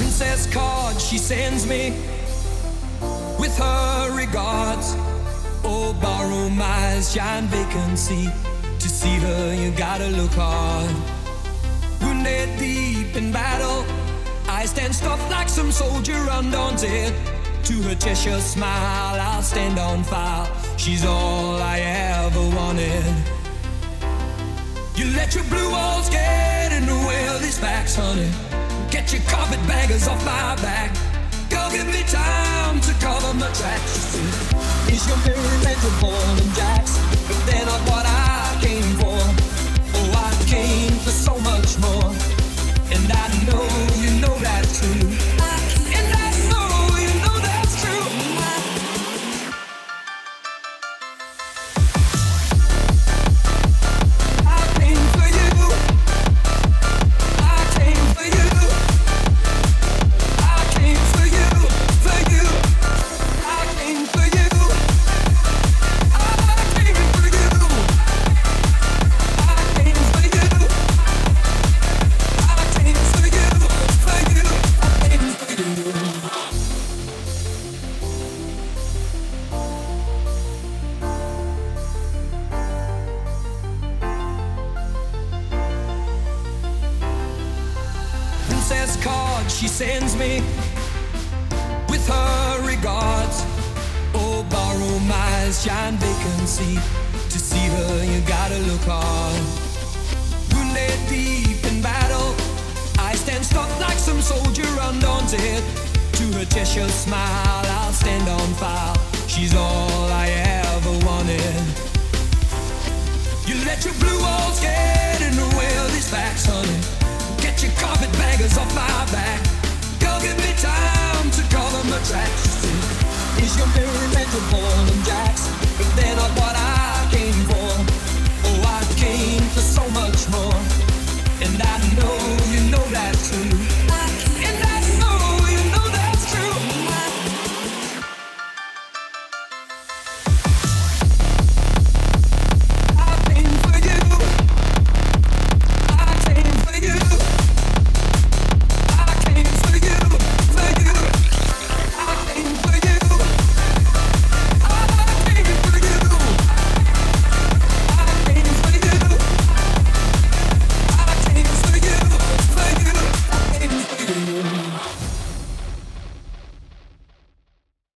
Princess card she sends me with her regards. Oh, barroom eyes shine vacancy. To see her, you gotta look hard. Wounded deep in battle, I stand stuffed like some soldier undaunted. To her Cheshire smile, I'll stand on file. She's all I ever wanted. You let your blue walls get in the way of these facts, honey. Get your carpetbaggers off my back. Girl, give me time to cover my tracks. Is your mirror meant to ball and jacks? But they're not what I came for. Oh, I came for so much more. And I know you know that's true. And I know you know that's true. I came for you. I came for you. I came for you, for you. I came for you. I came for you. I came for you. I came for you, for you. I came for you. Princess card she sends me with her regards. Oh, barroom eyes shine vacancy. To see her, you gotta look hard. Wounded deep in battle, I stand stuck like some soldier undaunted. To her Cheshire smile, I'll stand on file. She's all I ever wanted. You let your blue walls get in the way of these facts, honey. Get your carpetbaggers off my back. Girl, give me time to cover my tracks. Is your mirror meant to ball and jacks? But they're not what I